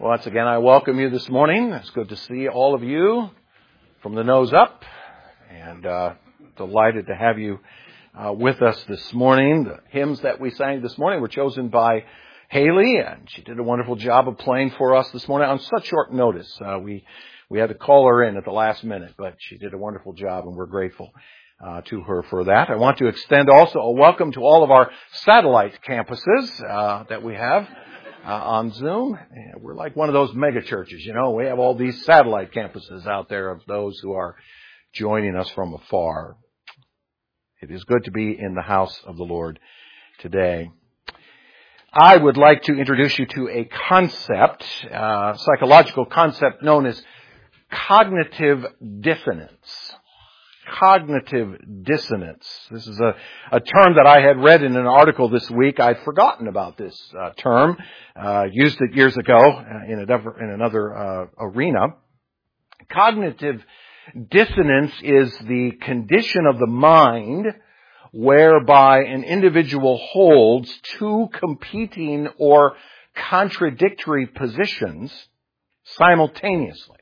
Once again, I welcome you this morning. It's good to see all of you from the nose up, and delighted to have you with us this morning. The hymns that we sang this morning were chosen by Haley, and she did a wonderful job of playing for us this morning on such short notice. We had to call her in at the last minute, but she did a wonderful job, and we're grateful to her for that. I want to extend also a welcome to all of our satellite campuses that we have on Zoom. We're like one of those mega churches, you know. We have all these satellite campuses out there of those who are joining us from afar. It is good to be in the house of the Lord today. I would like to introduce you to a concept, psychological concept known as cognitive dissonance. Cognitive dissonance. This is a term that I had read in an article this week. I'd forgotten about this term. Used it years ago in another arena. Cognitive dissonance is the condition of the mind whereby an individual holds two competing or contradictory positions simultaneously.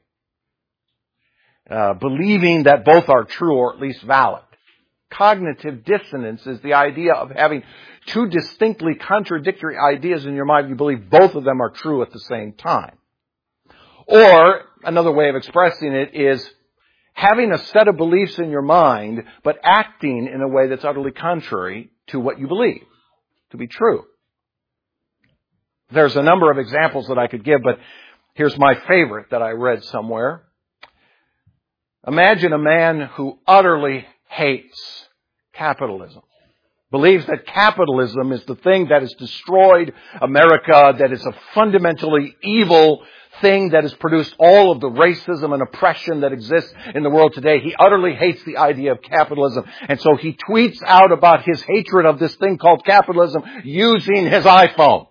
Believing that both are true or at least valid. Cognitive dissonance is the idea of having two distinctly contradictory ideas in your mind. You believe both of them are true at the same time. Or, another way of expressing it is having a set of beliefs in your mind, but acting in a way that's utterly contrary to what you believe to be true. There's a number of examples that I could give, but here's my favorite that I read somewhere. Imagine a man who utterly hates capitalism, believes that capitalism is the thing that has destroyed America, that is a fundamentally evil thing that has produced all of the racism and oppression that exists in the world today. He utterly hates the idea of capitalism, and so he tweets out about his hatred of this thing called capitalism using his iPhone.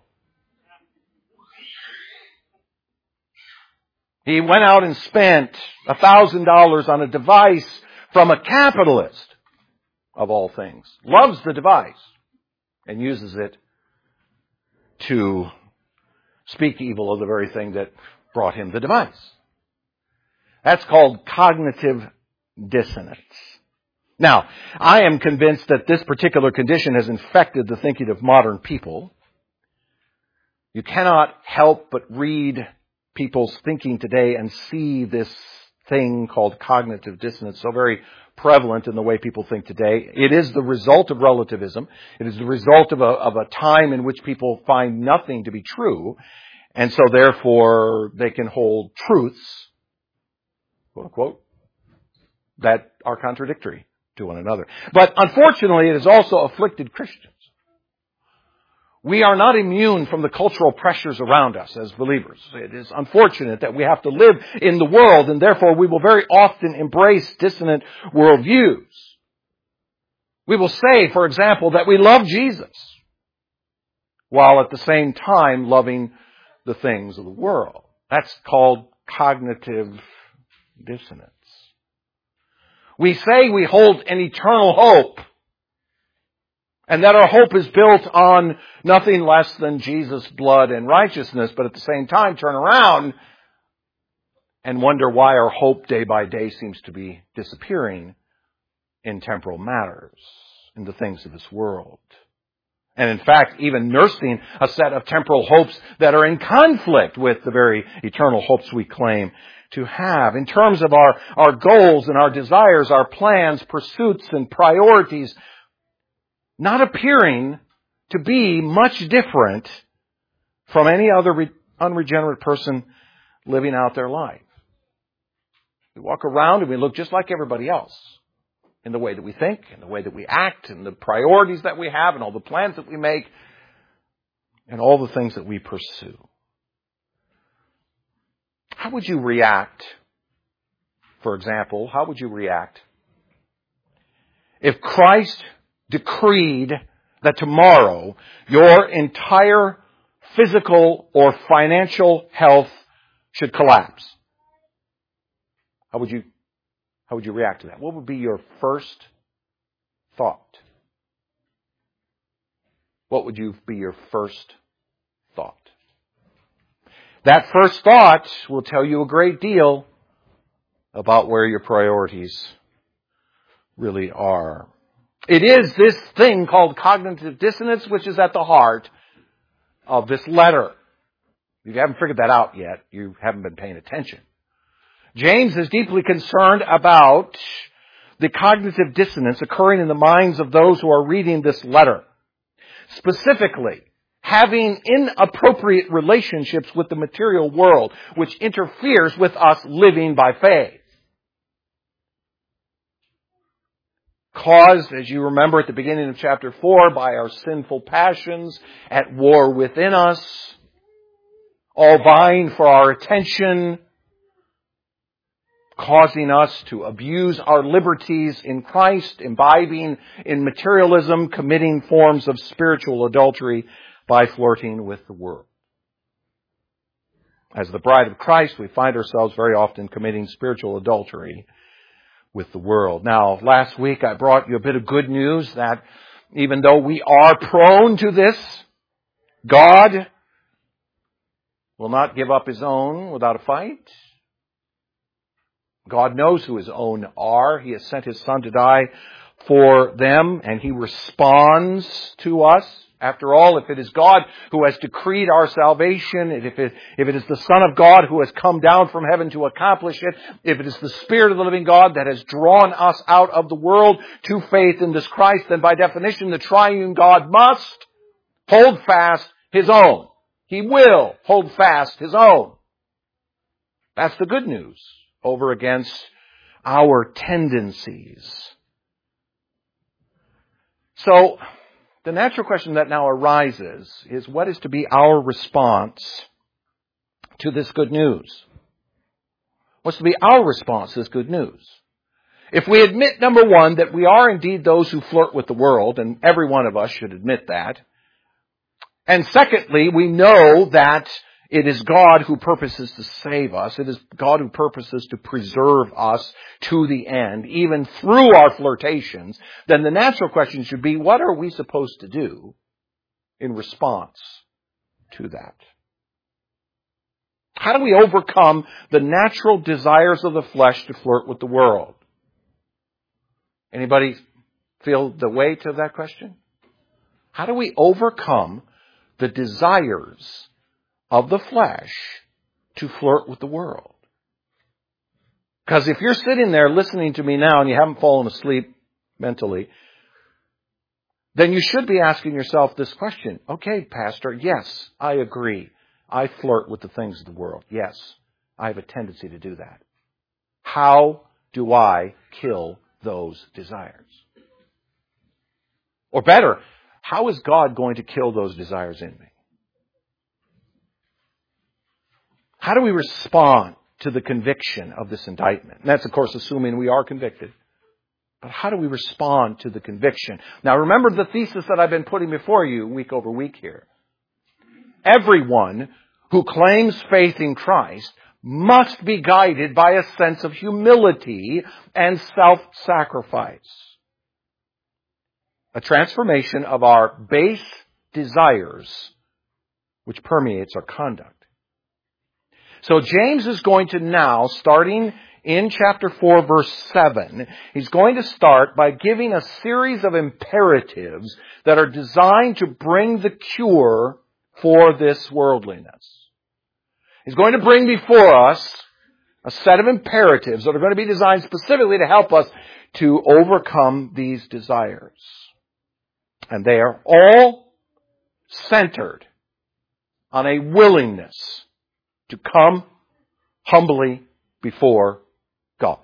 He went out and spent $1,000 on a device from a capitalist, of all things. Loves the device and uses it to speak evil of the very thing that brought him the device. That's called cognitive dissonance. Now, I am convinced that this particular condition has infected the thinking of modern people. You cannot help but read people's thinking today and see this thing called cognitive dissonance so very prevalent in the way people think today. It is the result of relativism. It is the result of a time in which people find nothing to be true, and so therefore they can hold truths, quote unquote, that are contradictory to one another. But unfortunately, it has also afflicted Christians. We are not immune from the cultural pressures around us as believers. It is unfortunate that we have to live in the world, and therefore we will very often embrace dissonant worldviews. We will say, for example, that we love Jesus, while at the same time loving the things of the world. That's called cognitive dissonance. We say we hold an eternal hope, and that our hope is built on nothing less than Jesus' blood and righteousness, but at the same time turn around and wonder why our hope day by day seems to be disappearing in temporal matters, in the things of this world. And in fact, even nursing a set of temporal hopes that are in conflict with the very eternal hopes we claim to have. In terms of our goals and our desires, our plans, pursuits, and priorities, not appearing to be much different from any other unregenerate person living out their life. We walk around and we look just like everybody else in the way that we think, in the way that we act, in the priorities that we have, and all the plans that we make, and all the things that we pursue. How would you react, for example, how would you react if Christ decreed that tomorrow your entire physical or financial health should collapse? How would you react to that? What would be your first thought? What would be your first thought? That first thought will tell you a great deal about where your priorities really are. It is this thing called cognitive dissonance which is at the heart of this letter. If you haven't figured that out yet, you haven't been paying attention. James is deeply concerned about the cognitive dissonance occurring in the minds of those who are reading this letter. Specifically, having inappropriate relationships with the material world, which interferes with us living by faith. Caused, as you remember at the beginning of chapter 4, by our sinful passions at war within us, all vying for our attention, causing us to abuse our liberties in Christ, imbibing in materialism, committing forms of spiritual adultery by flirting with the world. As the bride of Christ, we find ourselves very often committing spiritual adultery with the world. Now, last week I brought you a bit of good news that even though we are prone to this, God will not give up His own without a fight. God knows who His own are. He has sent His Son to die for them, and He responds to us. After all, if it is God who has decreed our salvation, if it is the Son of God who has come down from heaven to accomplish it, if it is the Spirit of the living God that has drawn us out of the world to faith in this Christ, then by definition the triune God must hold fast His own. He will hold fast His own. That's the good news over against our tendencies. So, the natural question that now arises is, what is to be our response to this good news? What's to be our response to this good news? If we admit, number one, that we are indeed those who flirt with the world, and every one of us should admit that. And secondly, we know that it is God who purposes to save us. It is God who purposes to preserve us to the end, even through our flirtations. Then the natural question should be, what are we supposed to do in response to that? How do we overcome the natural desires of the flesh to flirt with the world? Anybody feel the weight of that question? How do we overcome the desires of the flesh to flirt with the world? Because if you're sitting there listening to me now and you haven't fallen asleep mentally, then you should be asking yourself this question. Okay, Pastor, yes, I agree. I flirt with the things of the world. Yes, I have a tendency to do that. How do I kill those desires? Or better, how is God going to kill those desires in me? How do we respond to the conviction of this indictment? And that's, of course, assuming we are convicted. But how do we respond to the conviction? Now, remember the thesis that I've been putting before you week over week here. Everyone who claims faith in Christ must be guided by a sense of humility and self-sacrifice. A transformation of our base desires, which permeates our conduct. So James is going to now, starting in chapter 4, verse 7, he's going to start by giving a series of imperatives that are designed to bring the cure for this worldliness. He's going to bring before us a set of imperatives that are going to be designed specifically to help us to overcome these desires. And they are all centered on a willingness to come humbly before God.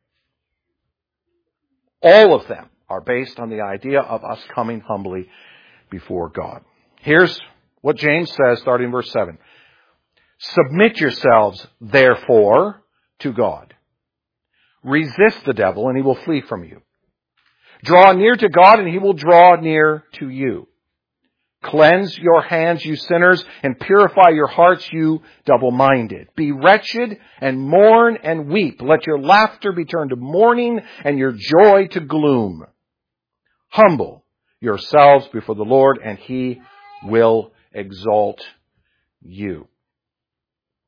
All of them are based on the idea of us coming humbly before God. Here's what James says, starting in verse 7. Submit yourselves, therefore, to God. Resist the devil, and he will flee from you. Draw near to God, and he will draw near to you. Cleanse your hands, you sinners, and purify your hearts, you double-minded. Be wretched and mourn and weep. Let your laughter be turned to mourning and your joy to gloom. Humble yourselves before the Lord, and He will exalt you.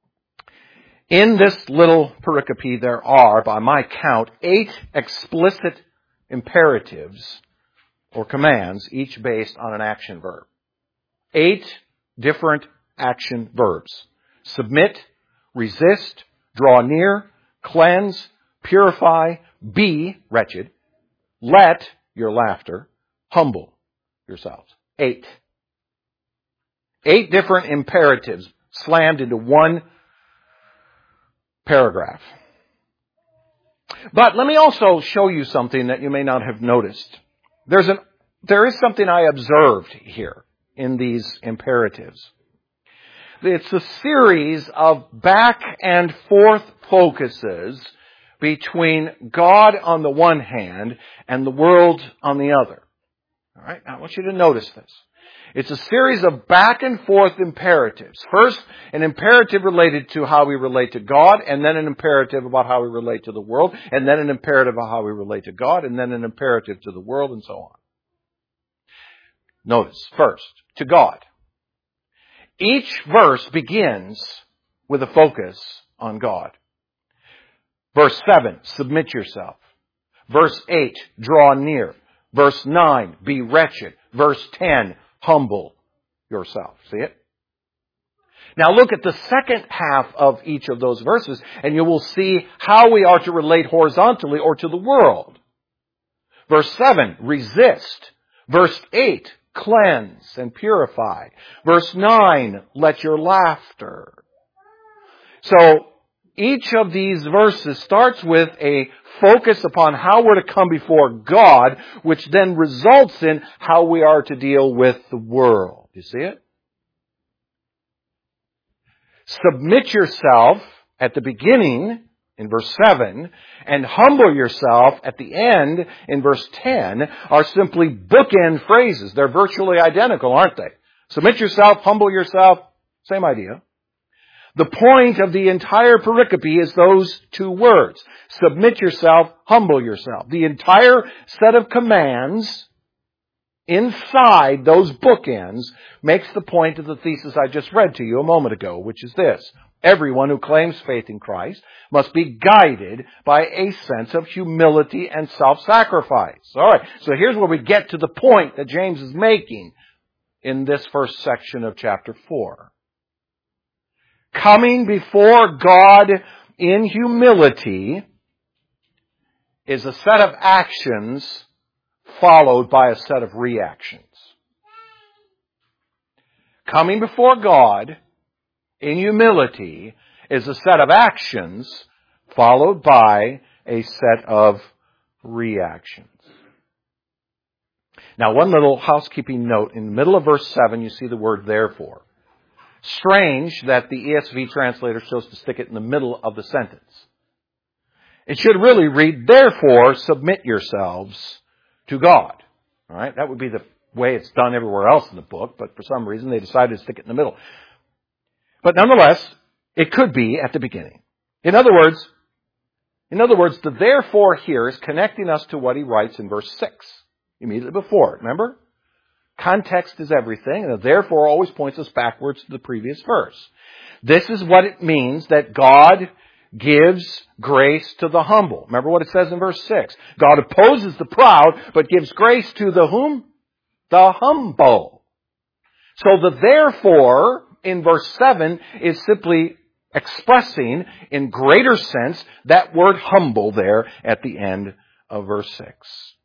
In this little pericope, there are, by my count, 8 explicit imperatives or commands, each based on an action verb. 8 different action verbs. Submit, resist, draw near, cleanse, purify, be wretched, let your laughter, humble yourselves. 8. 8 different imperatives slammed into one paragraph. But let me also show you something that you may not have noticed. There is something I observed here in these imperatives. It's a series of back and forth focuses between God on the one hand and the world on the other. All right, now I want you to notice this. It's a series of back and forth imperatives. First, an imperative related to how we relate to God, and then an imperative about how we relate to the world, and then an imperative about how we relate to God, and then an imperative to the world, and so on. Notice, first, to God. Each verse begins with a focus on God. Verse 7, submit yourself. Verse 8, draw near. Verse 9, be wretched. Verse 10, humble yourself. See it? Now look at the second half of each of those verses, and you will see how we are to relate horizontally or to the world. Verse 7, resist. Verse 8, cleanse and purify. Verse 9, let your laughter. So, each of these verses starts with a focus upon how we're to come before God, which then results in how we are to deal with the world. You see it? Submit yourself at the beginning in verse 7 and humble yourself at the end in verse 10 are simply bookend phrases. They're virtually identical, aren't they? Submit yourself, humble yourself, same idea. The point of the entire pericope is those 2 words. Submit yourself, humble yourself. The entire set of commands inside those bookends makes the point of the thesis I just read to you a moment ago, which is this. Everyone who claims faith in Christ must be guided by a sense of humility and self-sacrifice. All right, so here's where we get to the point that James is making in this first section of chapter 4. Coming before God in humility is a set of actions followed by a set of reactions. Coming before God in humility is a set of actions followed by a set of reactions. Now, one little housekeeping note. In the middle of verse 7, you see the word therefore. Strange that the ESV translator chose to stick it in the middle of the sentence. It should really read, therefore, submit yourselves to God. All right? That would be the way it's done everywhere else in the book, but for some reason they decided to stick it in the middle. But nonetheless, it could be at the beginning. In other words, the therefore here is connecting us to what he writes in verse 6, immediately before it. Remember? Context is everything, and the therefore always points us backwards to the previous verse. This is what it means that God gives grace to the humble. Remember what it says in verse 6. God opposes the proud, but gives grace to the whom? The humble. So the therefore in verse 7 is simply expressing in greater sense that word humble there at the end of verse 6.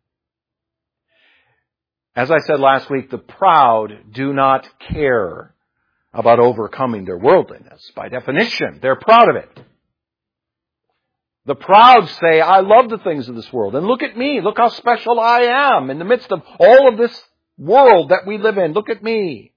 As I said last week, the proud do not care about overcoming their worldliness. By definition, they're proud of it. The proud say, I love the things of this world. And look at me. Look how special I am in the midst of all of this world that we live in. Look at me.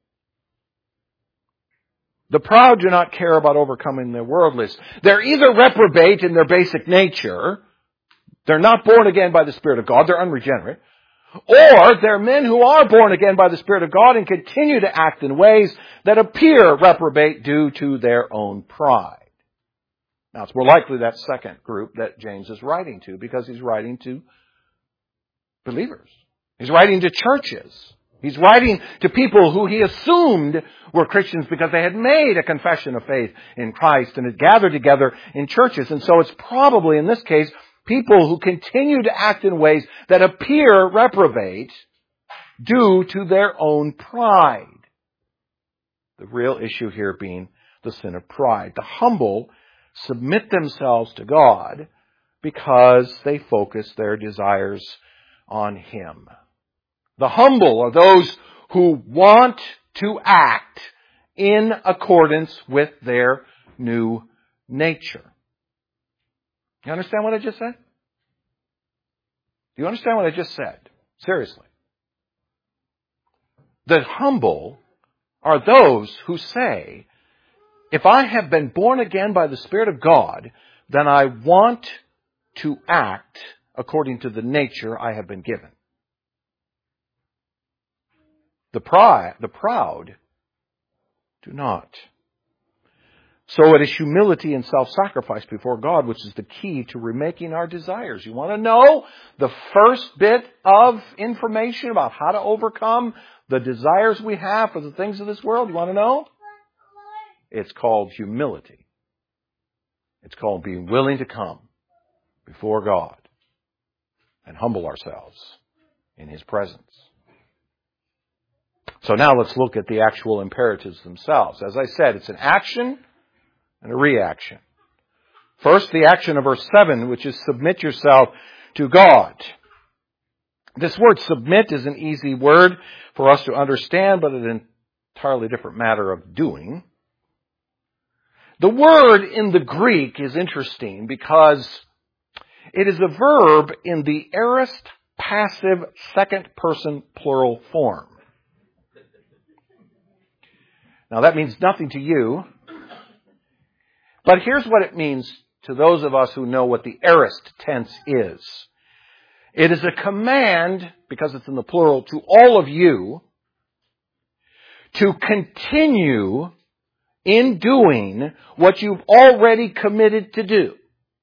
The proud do not care about overcoming their worldliness. They're either reprobate in their basic nature. They're not born again by the Spirit of God. They're unregenerate. Or they're men who are born again by the Spirit of God and continue to act in ways that appear reprobate due to their own pride. Now, it's more likely that second group that James is writing to, because he's writing to believers. He's writing to churches. He's writing to people who he assumed were Christians because they had made a confession of faith in Christ and had gathered together in churches. And so it's probably, in this case, people who continue to act in ways that appear reprobate due to their own pride. The real issue here being the sin of pride. The humble submit themselves to God because they focus their desires on Him. The humble are those who want to act in accordance with their new nature. You understand what I just said? Do you understand what I just said? Seriously. The humble are those who say, if I have been born again by the Spirit of God, then I want to act according to the nature I have been given. The proud do not. So it is humility and self-sacrifice before God, which is the key to remaking our desires. You want to know the first bit of information about how to overcome the desires we have for the things of this world? You want to know? It's called humility. It's called being willing to come before God and humble ourselves in His presence. So now let's look at the actual imperatives themselves. As I said, it's an action and a reaction. First, the action of verse 7, which is submit yourself to God. This word submit is an easy word for us to understand, but an entirely different matter of doing. The word in the Greek is interesting because it is a verb in the aorist passive second person plural form. Now that means nothing to you, but here's what it means to those of us who know what the aorist tense is. It is a command, because it's in the plural, to all of you to continue in doing what you've already committed to do.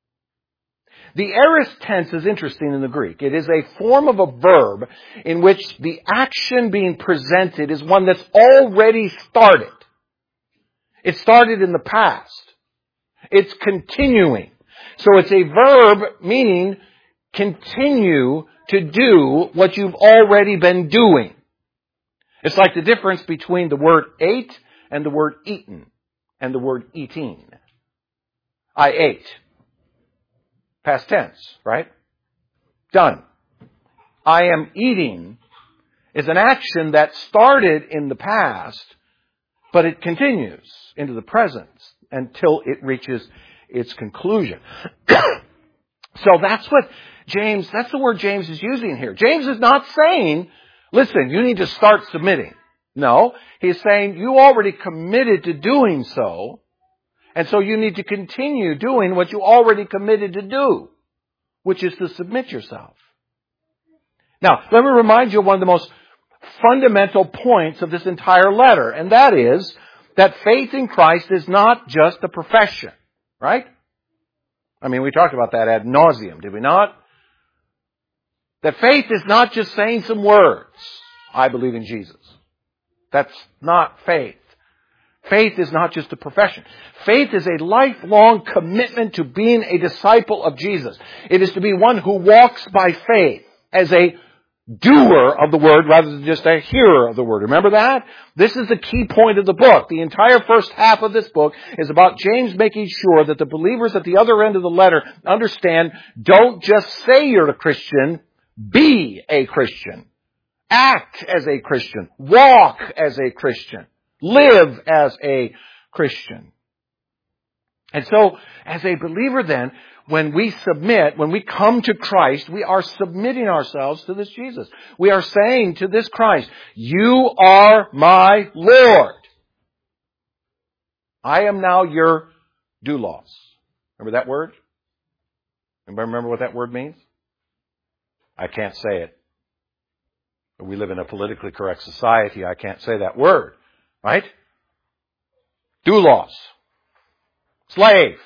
The aorist tense is interesting in the Greek. It is a form of a verb in which the action being presented is one that's already started. It started in the past. It's continuing. So it's a verb meaning continue to do what you've already been doing. It's like the difference between the word ate and the word eaten and the word eating. I ate. Past tense, right? Done. I am eating is an action that started in the past, but it continues into the present until it reaches its conclusion. So that's the word James is using here. James is not saying, listen, you need to start submitting. No, he's saying you already committed to doing so, and so you need to continue doing what you already committed to do, which is to submit yourself. Now, let me remind you of one of the most fundamental points of this entire letter, and that is that faith in Christ is not just a profession, right? I mean, we talked about that ad nauseum, did we not? That faith is not just saying some words, I believe in Jesus. That's not faith. Faith is not just a profession. Faith is a lifelong commitment to being a disciple of Jesus. It is to be one who walks by faith as a doer of the word rather than just a hearer of the word. Remember that? This is the key point of the book. The entire first half of this book is about James making sure that the believers at the other end of the letter understand, don't just say you're a Christian, be a Christian. Act as a Christian. Walk as a Christian. Live as a Christian. And so, as a believer then, when we submit, when we come to Christ, we are submitting ourselves to this Jesus. We are saying to this Christ, you are my Lord. I am now your doulos. Remember that word? Anybody remember what that word means? I can't say it. We live in a politically correct society. I can't say that word. Right? Doulos. Slave.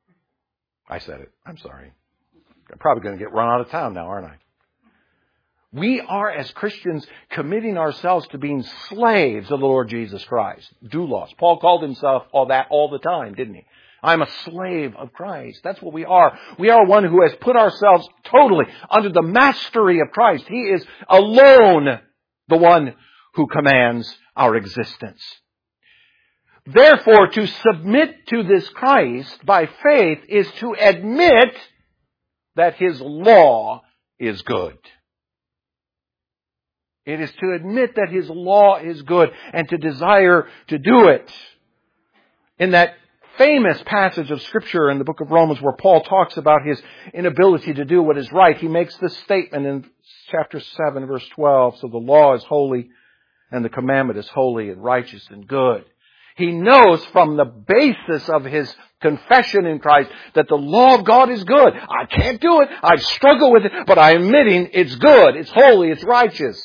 I said it. I'm sorry. I'm probably going to get run out of town now, aren't I? We are, as Christians, committing ourselves to being slaves of the Lord Jesus Christ. Doulos. Paul called himself all that all the time, didn't he? I'm a slave of Christ. That's what we are. We are one who has put ourselves totally under the mastery of Christ. He is alone the one who commands our existence. Therefore, to submit to this Christ by faith is to admit that His law is good. It is to admit that His law is good and to desire to do it. In that famous passage of Scripture in the book of Romans where Paul talks about his inability to do what is right, he makes this statement in chapter 7, verse 12. So the law is holy and the commandment is holy and righteous and good. He knows from the basis of his confession in Christ that the law of God is good. I can't do it. I struggle with it, but I'm admitting it's good, it's holy, it's righteous.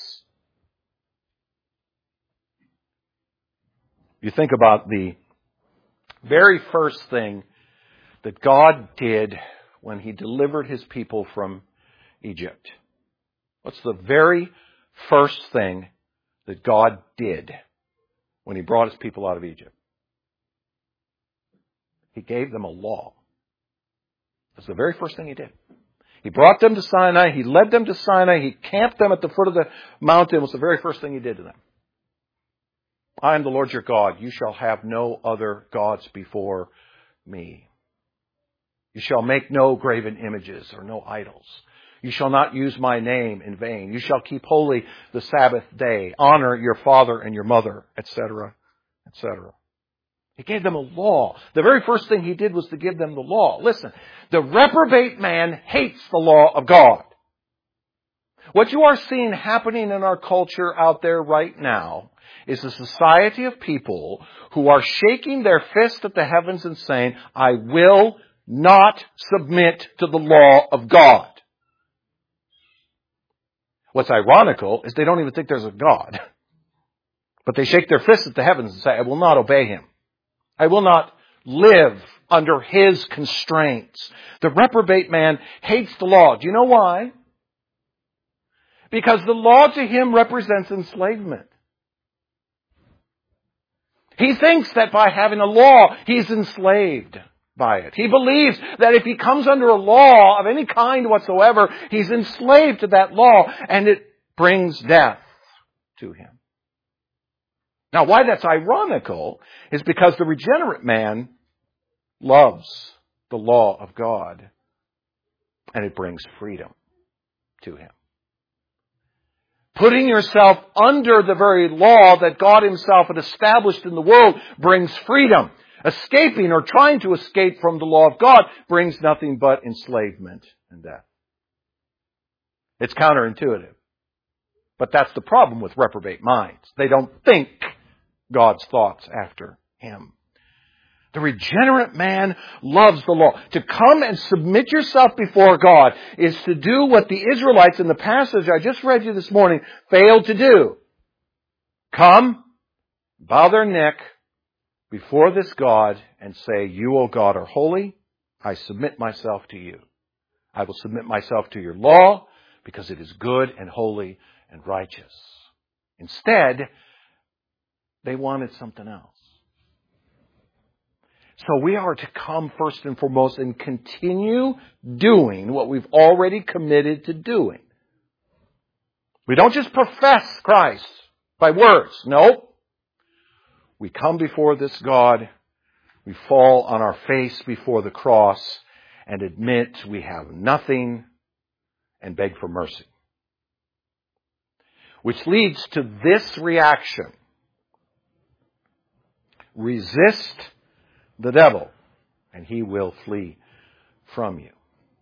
You think about the very first thing that God did when He delivered His people from Egypt. What's the very first thing that God did when He brought His people out of Egypt? He gave them a law. That's the very first thing He did. He brought them to Sinai. He led them to Sinai. He camped them at the foot of the mountain. What's the very first thing He did to them? I am the Lord your God. You shall have no other gods before me. You shall make no graven images or no idols. You shall not use my name in vain. You shall keep holy the Sabbath day. Honor your father and your mother, etc., etc. He gave them a law. The very first thing He did was to give them the law. Listen, the reprobate man hates the law of God. What you are seeing happening in our culture out there right now is a society of people who are shaking their fist at the heavens and saying, I will not submit to the law of God. What's ironical is they don't even think there's a God. But they shake their fists at the heavens and say, I will not obey Him. I will not live under His constraints. The reprobate man hates the law. Do you know why? Because the law to him represents enslavement. He thinks that by having a law, he's enslaved by it. He believes that if he comes under a law of any kind whatsoever, he's enslaved to that law, and it brings death to him. Now, why that's ironical is because the regenerate man loves the law of God, and it brings freedom to him. Putting yourself under the very law that God Himself had established in the world brings freedom. Escaping or trying to escape from the law of God brings nothing but enslavement and death. It's counterintuitive. But that's the problem with reprobate minds. They don't think God's thoughts after Him. The regenerate man loves the law. To come and submit yourself before God is to do what the Israelites in the passage I just read you this morning failed to do. Come, bow their neck before this God and say, You, O God, are holy. I submit myself to you. I will submit myself to your law because it is good and holy and righteous. Instead, they wanted something else. So we are to come first and foremost and continue doing what we've already committed to doing. We don't just profess Christ by words. No. We come before this God, we fall on our face before the cross and admit we have nothing and beg for mercy. Which leads to this reaction. Resist the devil, and he will flee from you.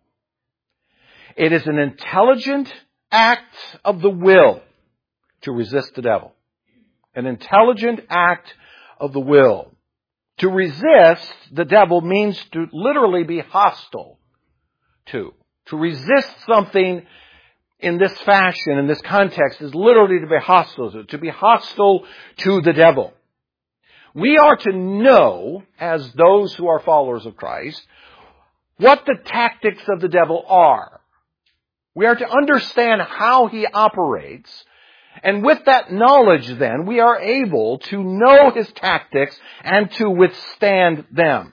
It is an intelligent act of the will to resist the devil. An intelligent act of the will. To resist the devil means to literally be hostile to. To resist something in this fashion, in this context, is literally to be hostile to be hostile to the devil. We are to know, as those who are followers of Christ, what the tactics of the devil are. We are to understand how he operates. And with that knowledge, then, we are able to know his tactics and to withstand them.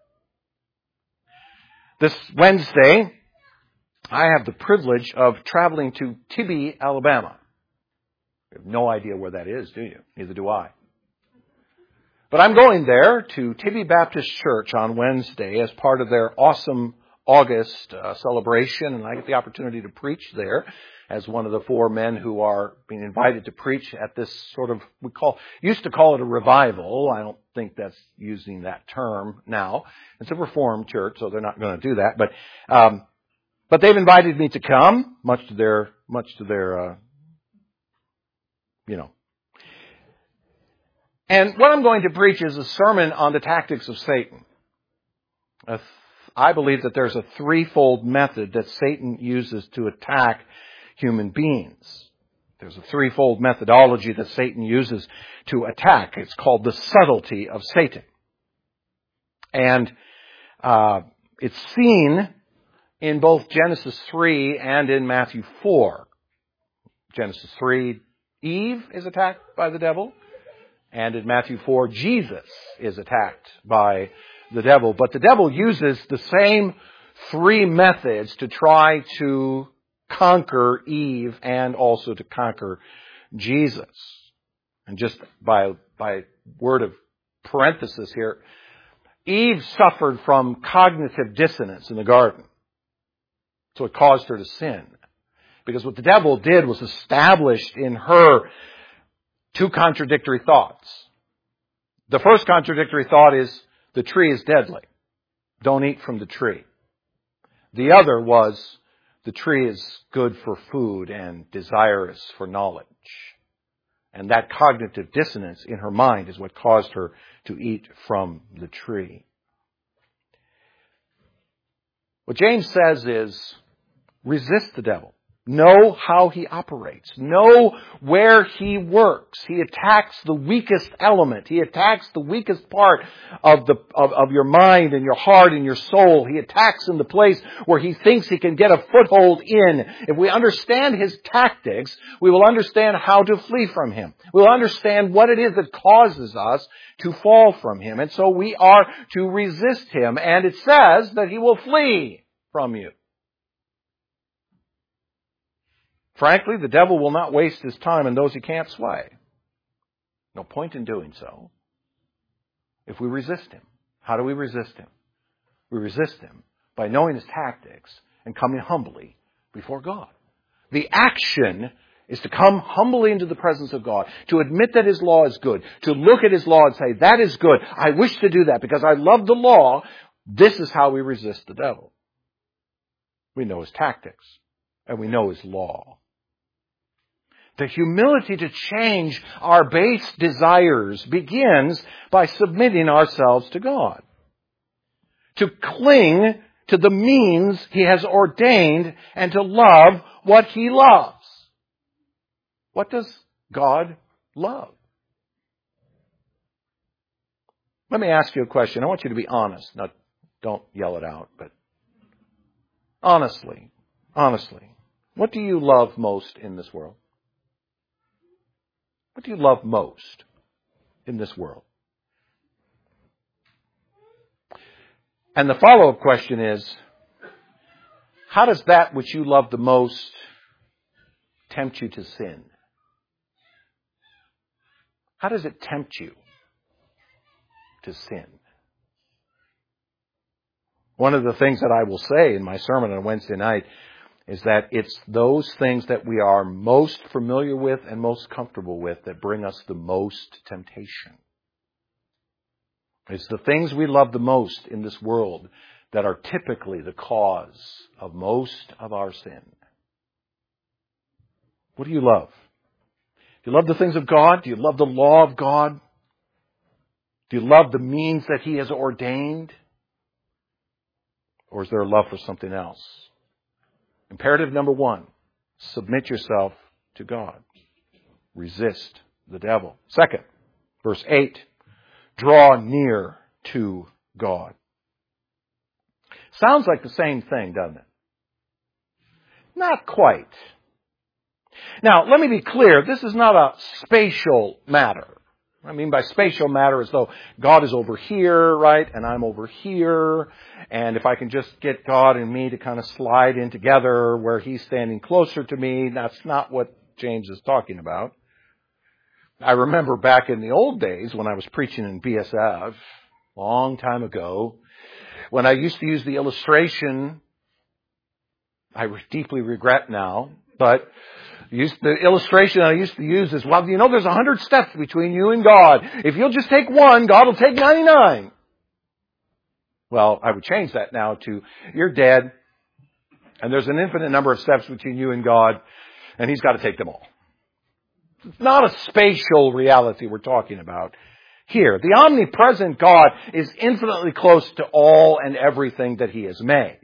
This Wednesday, I have the privilege of traveling to Tibby, Alabama. You have no idea where that is, do you? Neither do I. But I'm going there to Tibby Baptist Church on Wednesday as part of their awesome August celebration, and I get the opportunity to preach there as one of the 4 men who are being invited to preach at this sort of, used to call it a revival. I don't think that's using that term now. It's a Reformed church, so they're not going to do that. But they've invited me to come, much to their, And what I'm going to preach is a sermon on the tactics of Satan. I believe that there's a threefold method that Satan uses to attack human beings. There's a threefold methodology that Satan uses to attack. It's called the subtlety of Satan. And it's seen in both Genesis 3 and in Matthew 4. Genesis 3, Eve is attacked by the devil. And in Matthew 4, Jesus is attacked by the devil. But the devil uses the same 3 methods to try to conquer Eve and also to conquer Jesus. And just by word of parenthesis here, Eve suffered from cognitive dissonance in the garden. So it caused her to sin. Because what the devil did was established in her 2 contradictory thoughts. The first contradictory thought is, the tree is deadly. Don't eat from the tree. The other was, the tree is good for food and desirous for knowledge. And that cognitive dissonance in her mind is what caused her to eat from the tree. What James says is, resist the devil. Know how he operates. Know where he works. He attacks the weakest element. He attacks the weakest part of your mind and your heart and your soul. He attacks in the place where he thinks he can get a foothold in. If we understand his tactics, we will understand how to flee from him. We'll understand what it is that causes us to fall from him. And so we are to resist him. And it says that he will flee from you. Frankly, the devil will not waste his time on those he can't sway. No point in doing so. If we resist him, how do we resist him? We resist him by knowing his tactics and coming humbly before God. The action is to come humbly into the presence of God, to admit that his law is good, to look at his law and say, that is good. I wish to do that because I love the law. This is how we resist the devil. We know his tactics and we know his law. The humility to change our base desires begins by submitting ourselves to God. To cling to the means he has ordained and to love what he loves. What does God love? Let me ask you a question. I want you to be honest. Now, don't yell it out, but honestly, what do you love most in this world? What do you love most in this world? And the follow-up question is, how does that which you love the most tempt you to sin? How does it tempt you to sin? One of the things that I will say in my sermon on Wednesday night is that it's those things that we are most familiar with and most comfortable with that bring us the most temptation. It's the things we love the most in this world that are typically the cause of most of our sin. What do you love? Do you love the things of God? Do you love the law of God? Do you love the means that he has ordained? Or is there a love for something else? Imperative number 1, submit yourself to God. Resist the devil. Second, verse 8, draw near to God. Sounds like the same thing, doesn't it? Not quite. Now, let me be clear. This is not a spatial matter. I mean by spatial matter as though God is over here, right, and I'm over here. And if I can just get God and me to kind of slide in together where He's standing closer to me, that's not what James is talking about. I remember back in the old days when I was preaching in BSF, long time ago, when I used to use the illustration, I deeply regret now, but the illustration I used to use is, well, you know, there's 100 steps between you and God. If you'll just take one, God will take 99. Well, I would change that now to, you're dead, and there's an infinite number of steps between you and God, and He's got to take them all. It's not a spatial reality we're talking about here. The omnipresent God is infinitely close to all and everything that He has made.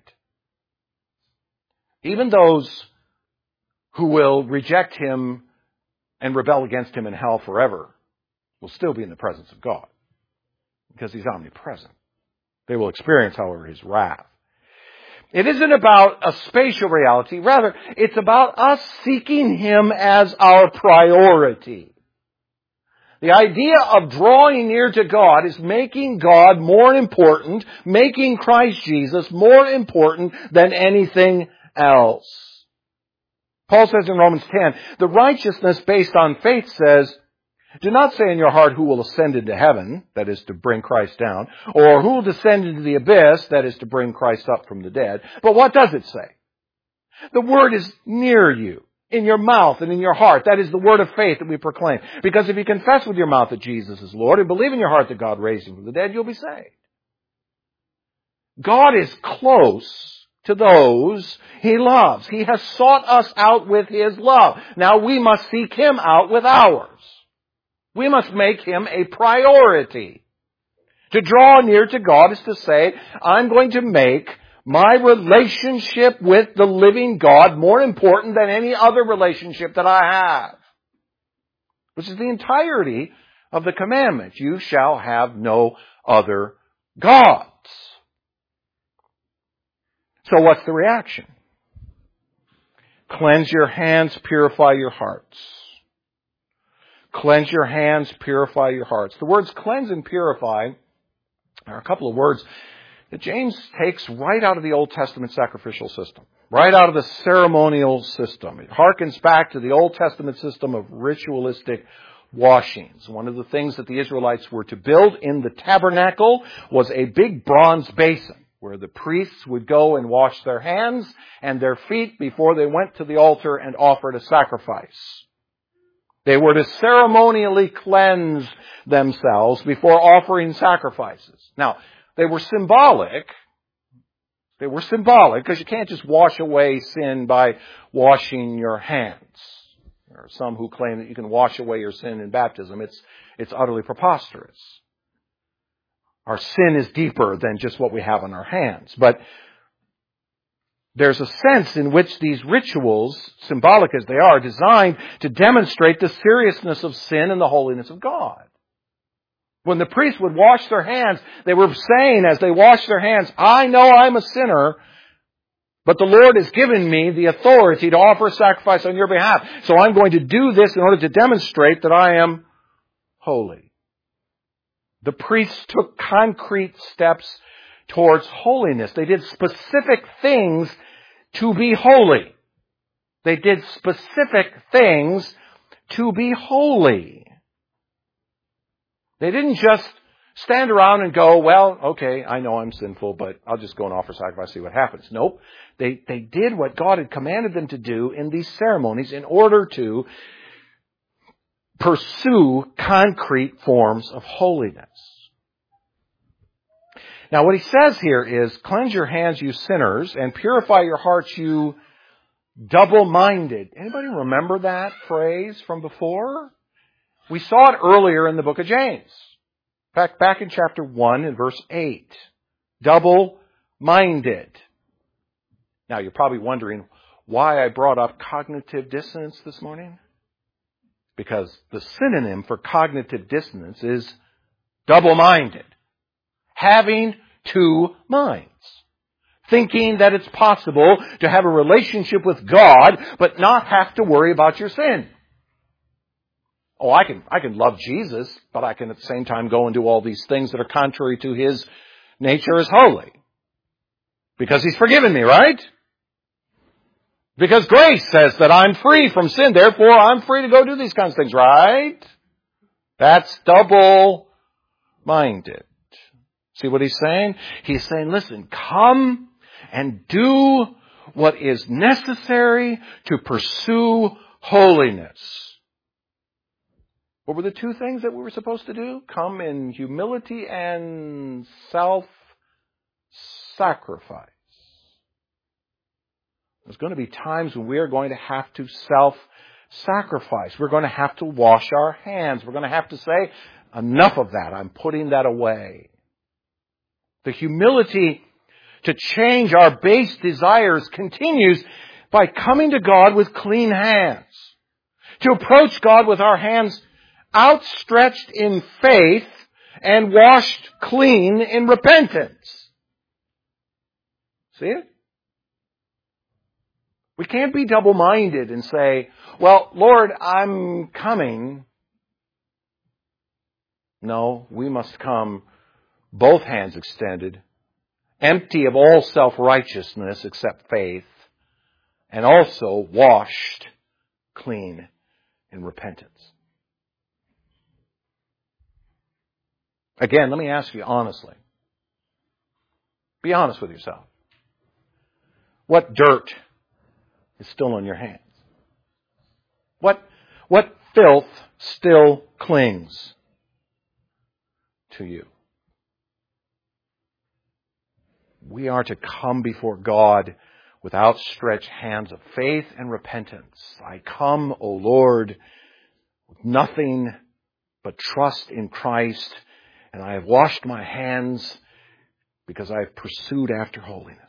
Even those who will reject Him and rebel against Him in hell forever will still be in the presence of God because He's omnipresent. They will experience, however, His wrath. It isn't about a spatial reality. Rather, it's about us seeking Him as our priority. The idea of drawing near to God is making God more important, making Christ Jesus more important than anything else. Paul says in Romans 10, the righteousness based on faith says, do not say in your heart who will ascend into heaven, that is to bring Christ down, or who will descend into the abyss, that is to bring Christ up from the dead. But what does it say? The word is near you, in your mouth and in your heart. That is the word of faith that we proclaim. Because if you confess with your mouth that Jesus is Lord and believe in your heart that God raised Him from the dead, you'll be saved. God is close to those He loves. He has sought us out with His love. Now we must seek Him out with ours. We must make Him a priority. To draw near to God is to say, I'm going to make my relationship with the living God more important than any other relationship that I have. Which is the entirety of the commandment. You shall have no other gods. So what's the reaction? Cleanse your hands, purify your hearts. Cleanse your hands, purify your hearts. The words cleanse and purify are a couple of words that James takes right out of the Old Testament sacrificial system, right out of the ceremonial system. It harkens back to the Old Testament system of ritualistic washings. One of the things that the Israelites were to build in the tabernacle was a big bronze basin where the priests would go and wash their hands and their feet before they went to the altar and offered a sacrifice. They were to ceremonially cleanse themselves before offering sacrifices. Now, they were symbolic. They were symbolic because you can't just wash away sin by washing your hands. There are some who claim that you can wash away your sin in baptism. It's utterly preposterous. Our sin is deeper than just what we have on our hands. But there's a sense in which these rituals, symbolic as they are designed to demonstrate the seriousness of sin and the holiness of God. When the priests would wash their hands, they were saying as they washed their hands, I know I'm a sinner, but the Lord has given me the authority to offer sacrifice on your behalf. So I'm going to do this in order to demonstrate that I am holy. The priests took concrete steps towards holiness. They did specific things to be holy. They did specific things to be holy. They didn't just stand around and go, well, okay, I know I'm sinful, but I'll just go and offer sacrifice, see what happens. Nope. They did what God had commanded them to do in these ceremonies in order to pursue concrete forms of holiness. Now, what he says here is, cleanse your hands, you sinners, and purify your hearts, you double-minded. Anybody remember that phrase from before? We saw it earlier in the book of James. In fact, back in chapter 1 and verse 8. Double-minded. Now, you're probably wondering why I brought up cognitive dissonance this morning. Because the synonym for cognitive dissonance is double-minded. Having two minds. thinking that it's possible to have a relationship with God but not have to worry about your sin. Oh, I can love Jesus, but I can at the same time go and do all these things that are contrary to His nature as holy. Because He's forgiven me, right? Because grace says that I'm free from sin, therefore I'm free to go do these kinds of things, right? That's double-minded. See what He's saying? He's saying, listen, come and do what is necessary to pursue holiness. What were the two things that we were supposed to do? Come in humility and self-sacrifice. There's going to be times when we are going to have to self-sacrifice. We're going to have to wash our hands. We're going to have to say, enough of that. I'm putting that away. The humility to change our base desires continues by coming to God with clean hands. To approach God with our hands outstretched in faith and washed clean in repentance. See it? We can't be double-minded and say, well, Lord, I'm coming. No, we must come both hands extended, empty of all self-righteousness except faith, and also washed clean in repentance. Again, let me ask you honestly. Be honest with yourself. What dirt is still on your hands? What filth still clings to you? We are to come before God with outstretched hands of faith and repentance. I come, O Lord, with nothing but trust in Christ, and I have washed my hands because I have pursued after holiness.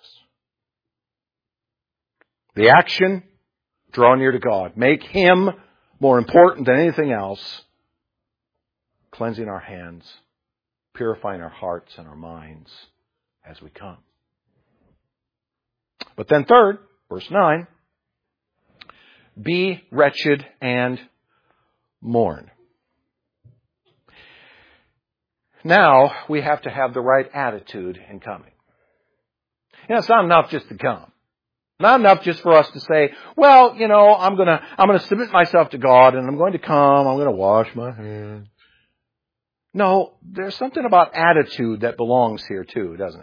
The action, draw near to God. Make Him more important than anything else. Cleansing our hands, purifying our hearts and our minds as we come. But then third, verse 9, be wretched and mourn. Now we have to have the right attitude in coming. You know, it's not enough just to come. Not enough just for us to say, well, you know, I'm gonna submit myself to God and I'm going to come, I'm gonna wash my hands. No, there's something about attitude that belongs here too, doesn't it?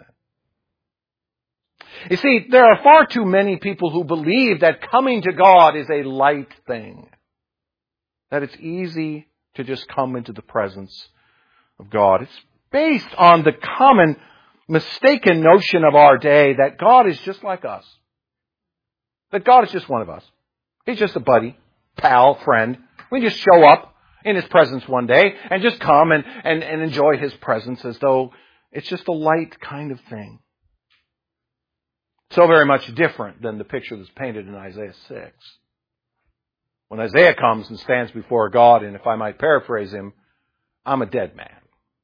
You see, there are far too many people who believe that coming to God is a light thing. That it's easy to just come into the presence of God. It's based on the common mistaken notion of our day that God is just like us. That God is just one of us. He's just a buddy, pal, friend. We just show up in His presence one day and just come and enjoy His presence as though it's just a light kind of thing. So very much different than the picture that's painted in Isaiah 6. When Isaiah comes and stands before God, and if I might paraphrase him, I'm a dead man.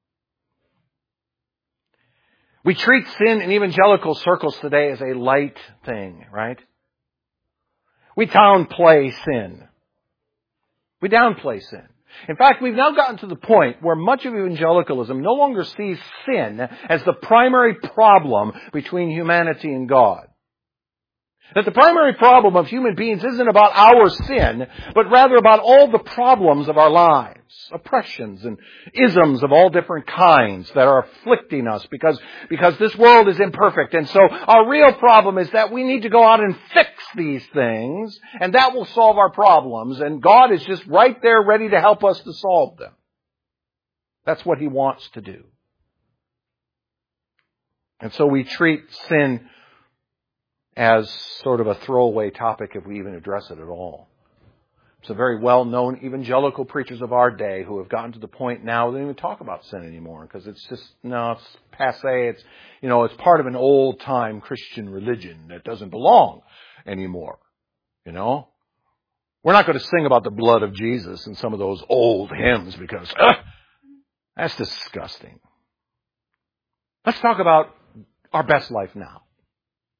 We treat sin in evangelical circles today as a light thing, right? We downplay sin. We downplay sin. In fact, we've now gotten to the point where much of evangelicalism no longer sees sin as the primary problem between humanity and God. That the primary problem of human beings isn't about our sin, but rather about all the problems of our lives. Oppressions and isms of all different kinds that are afflicting us because this world is imperfect. And so our real problem is that we need to go out and fix these things, and that will solve our problems. And God is just right there ready to help us to solve them. That's what He wants to do. And so we treat sin as sort of a throwaway topic if we even address it at all. Some very well-known evangelical preachers of our day who have gotten to the point now they don't even talk about sin anymore because it's just, it's passé. It's part of an old-time Christian religion that doesn't belong anymore. We're not going to sing about the blood of Jesus in some of those old hymns because that's disgusting. Let's talk about our best life now.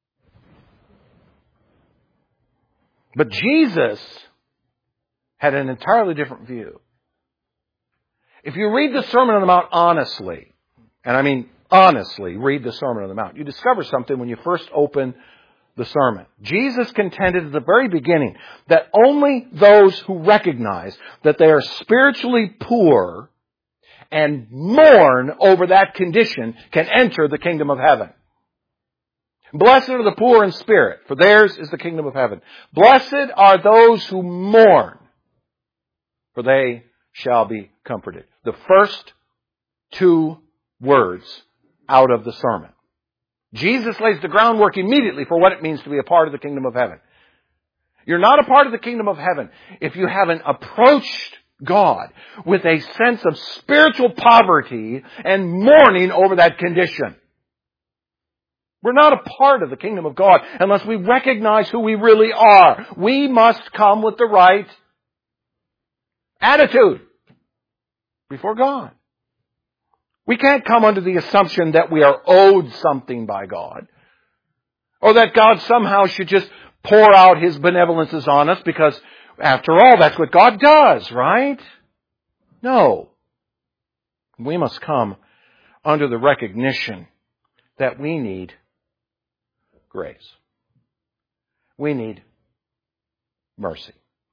But Jesus had an entirely different view. If you read the Sermon on the Mount honestly, and I mean honestly, read the Sermon on the Mount, you discover something when you first open the sermon. Jesus contended at the very beginning that only those who recognize that they are spiritually poor and mourn over that condition can enter the kingdom of heaven. Blessed are the poor in spirit, for theirs is the kingdom of heaven. Blessed are those who mourn, for they shall be comforted. The first two words out of the sermon. Jesus lays the groundwork immediately for what it means to be a part of the kingdom of heaven. You're not a part of the kingdom of heaven if you haven't approached God with a sense of spiritual poverty and mourning over that condition. We're not a part of the kingdom of God unless we recognize who we really are. We must come with the right attitude before God. We can't come under the assumption that we are owed something by God, or that God somehow should just pour out His benevolences on us because, after all, that's what God does, right? No. We must come under the recognition that we need grace. We need mercy.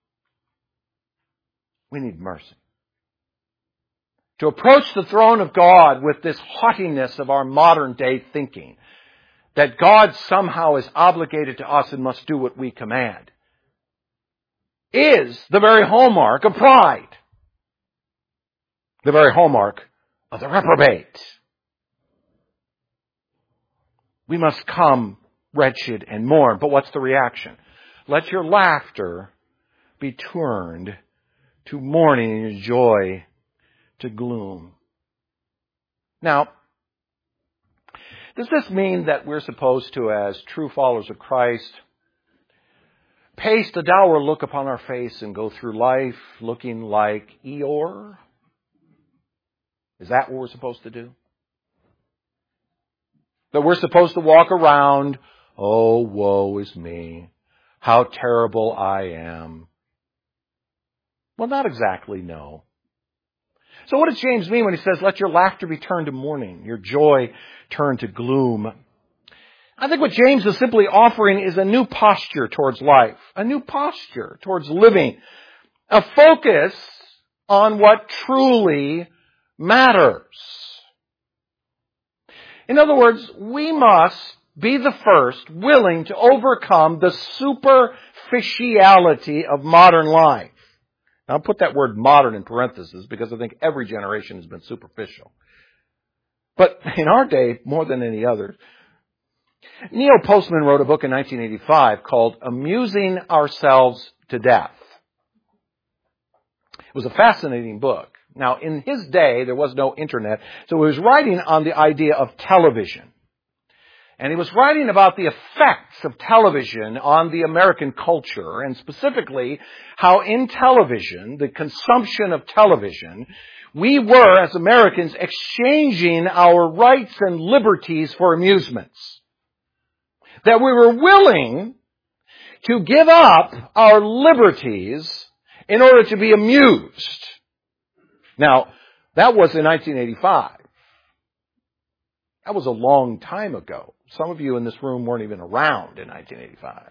We need mercy. To approach the throne of God with this haughtiness of our modern day thinking, that God somehow is obligated to us and must do what we command, is the very hallmark of pride. The very hallmark of the reprobate. We must come wretched and mourn. But what's the reaction? Let your laughter be turned to mourning and your joy to gloom. Now, does this mean that we're supposed to, as true followers of Christ, paste a dour look upon our face and go through life looking like Eeyore? Is that what we're supposed to do? That we're supposed to walk around, oh, woe is me, how terrible I am. Well, not exactly, no. So what does James mean when he says, let your laughter be turned to mourning, your joy turn to gloom? I think what James is simply offering is a new posture towards life, a new posture towards living, a focus on what truly matters. In other words, we must be the first willing to overcome the superficiality of modern life. Now, I'll put that word modern in parentheses because I think every generation has been superficial. But in our day, more than any other, Neil Postman wrote a book in 1985 called Amusing Ourselves to Death. It was a fascinating book. Now, in his day, there was no internet, so he was writing on the idea of television. And he was writing about the effects of television on the American culture, and specifically how in television, the consumption of television, we were, as Americans, exchanging our rights and liberties for amusements. That we were willing to give up our liberties in order to be amused. Now, that was in 1985. That was a long time ago. Some of you in this room weren't even around in 1985.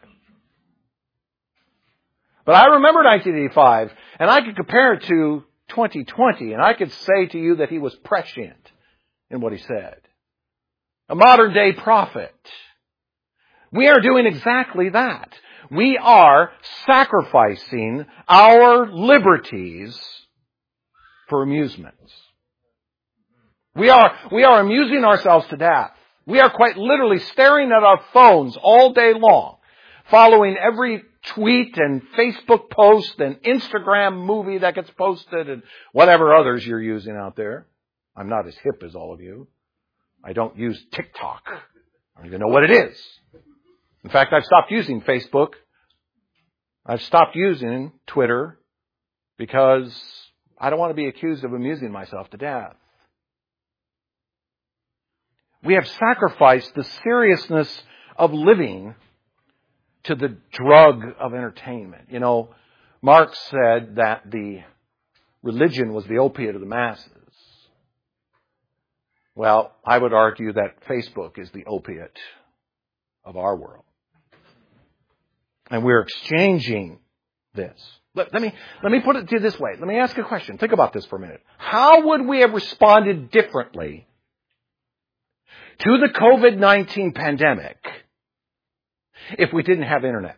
But I remember 1985, and I could compare it to 2020, and I could say to you that he was prescient in what he said. A modern day prophet. We are doing exactly that. We are sacrificing our liberties for amusements. We are amusing ourselves to death. We are quite literally staring at our phones all day long, following every tweet and Facebook post and Instagram movie that gets posted and whatever others you're using out there. I'm not as hip as all of you. I don't use TikTok. I don't even know what it is. In fact, I've stopped using Facebook. I've stopped using Twitter because I don't want to be accused of amusing myself to death. We have sacrificed the seriousness of living to the drug of entertainment. You know, Marx said that the religion was the opiate of the masses. Well, I would argue that Facebook is the opiate of our world. And we're exchanging this. Let me put it to you this way. Let me ask you a question. Think about this for a minute. How would we have responded differently to the COVID-19 pandemic if we didn't have internet?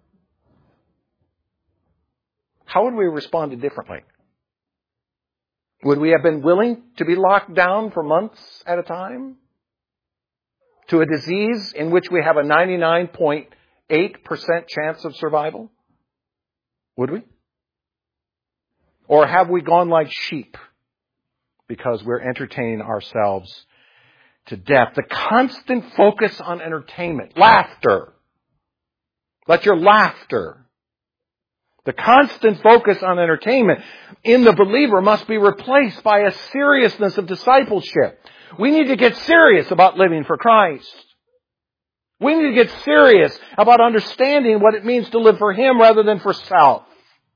How would we have responded differently? Would we have been willing to be locked down for months at a time to a disease in which we have a 99.8% chance of survival? Would we? Or have we gone like sheep because we're entertaining ourselves to death? The constant focus on entertainment, laughter. Let your laughter. The constant focus on entertainment in the believer must be replaced by a seriousness of discipleship. We need to get serious about living for Christ. We need to get serious about understanding what it means to live for Him rather than for self.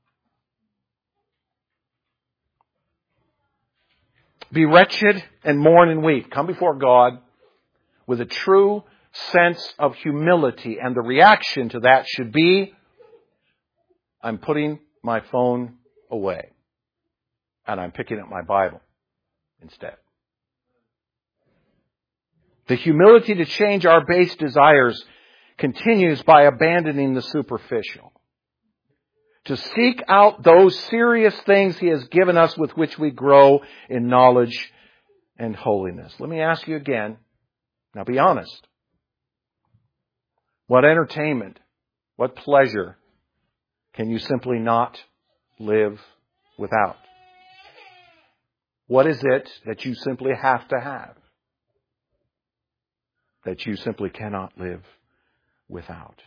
Be wretched and mourn and weep. Come before God with a true sense of humility. And the reaction to that should be, I'm putting my phone away. And I'm picking up my Bible instead. The humility to change our base desires continues by abandoning the superficial. To seek out those serious things He has given us with which we grow in knowledge and holiness. Let me ask you again. Now be honest. What entertainment, what pleasure can you simply not live without? What is it that you simply have to have? That you simply cannot live without.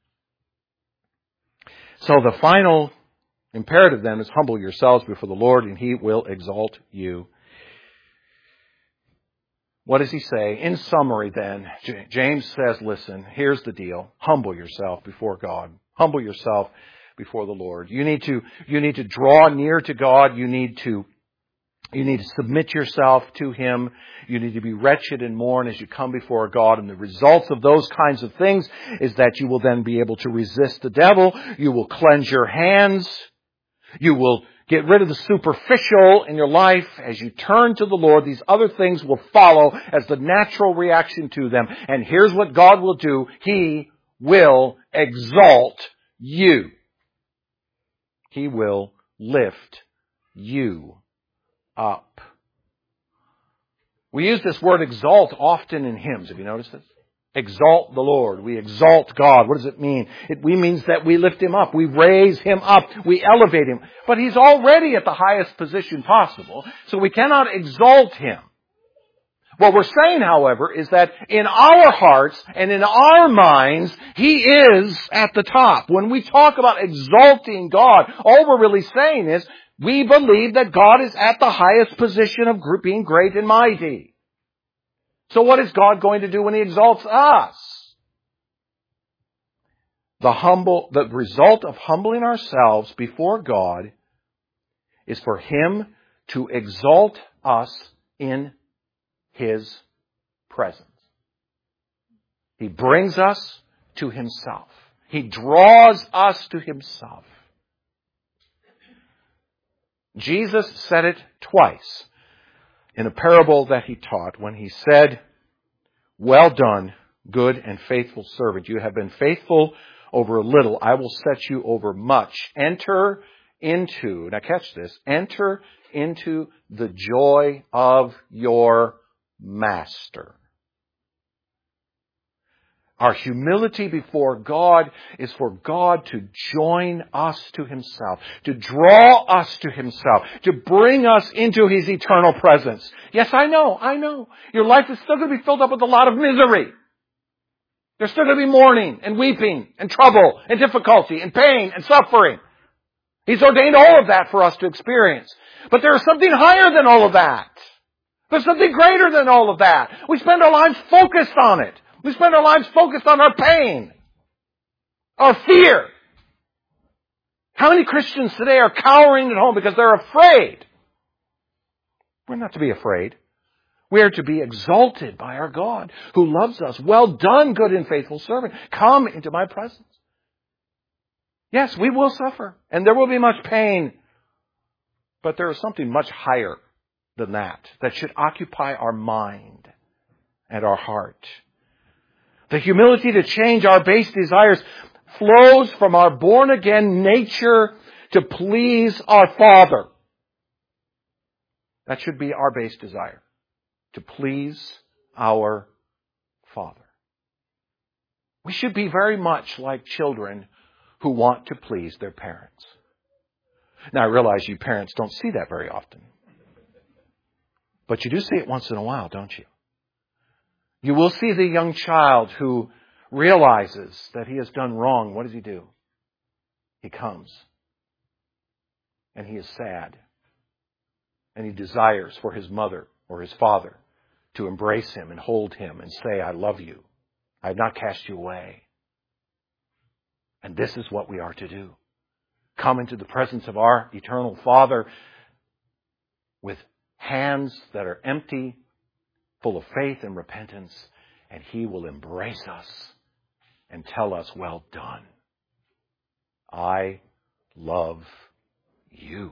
So the final imperative then is humble yourselves before the Lord and He will exalt you. What does he say? In summary then, James says, listen, here's the deal. Humble yourself before God. Humble yourself before the Lord. You need to draw near to God. You need to submit yourself to Him. You need to be wretched and mourn as you come before God. And the results of those kinds of things is that you will then be able to resist the devil. You will cleanse your hands. You will get rid of the superficial in your life. As you turn to the Lord, these other things will follow as the natural reaction to them. And here's what God will do. He will exalt you. He will lift you up. We use this word exalt often in hymns. Have you noticed this? Exalt the Lord. We exalt God. What does it mean? It means that we lift Him up. We raise Him up. We elevate Him. But He's already at the highest position possible, so we cannot exalt Him. What we're saying, however, is that in our hearts and in our minds, He is at the top. When we talk about exalting God, all we're really saying is we believe that God is at the highest position of being great and mighty. So what is God going to do when He exalts us? The result of humbling ourselves before God is for Him to exalt us in His presence. He brings us to Himself. He draws us to Himself. Jesus said it twice in a parable that He taught when He said, "Well done, good and faithful servant. You have been faithful over a little. I will set you over much. Enter into," now catch this, enter into the joy of your master. Our humility before God is for God to join us to Himself, to draw us to Himself, to bring us into His eternal presence. Yes, I know. Your life is still going to be filled up with a lot of misery. There's still going to be mourning and weeping and trouble and difficulty and pain and suffering. He's ordained all of that for us to experience. But there is something higher than all of that. There's something greater than all of that. We spend our lives focused on it. We spend our lives focused on our pain. Our fear. How many Christians today are cowering at home because they're afraid? We're not to be afraid. We are to be exalted by our God who loves us. Well done, good and faithful servant. Come into my presence. Yes, we will suffer, and there will be much pain. But there is something much higher than that should occupy our mind and our heart. The humility to change our base desires flows from our born-again nature to please our Father. That should be our base desire, to please our Father. We should be very much like children who want to please their parents. Now, I realize you parents don't see that very often. But you do see it once in a while, don't you? You will see the young child who realizes that he has done wrong. What does he do? He comes. And he is sad. And he desires for his mother or his father to embrace him and hold him and say, I love you. I have not cast you away. And this is what we are to do. Come into the presence of our eternal Father with hands that are empty, full of faith and repentance, and He will embrace us and tell us, well done. I love you.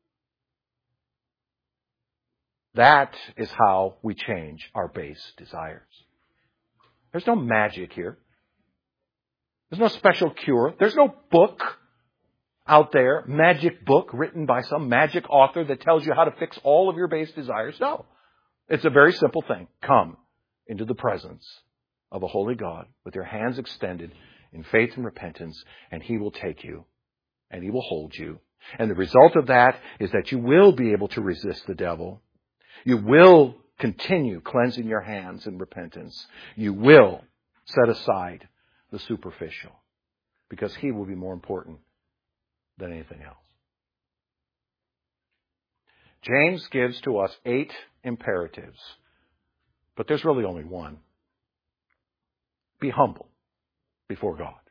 That is how we change our base desires. There's no magic here. There's no special cure. There's no book out there, magic book written by some magic author that tells you how to fix all of your base desires. No. It's a very simple thing. Come into the presence of a holy God with your hands extended in faith and repentance, and He will take you and He will hold you. And the result of that is that you will be able to resist the devil. You will continue cleansing your hands in repentance. You will set aside the superficial because He will be more important than anything else. James gives to us 8 imperatives, but there's really only one. Be humble before God.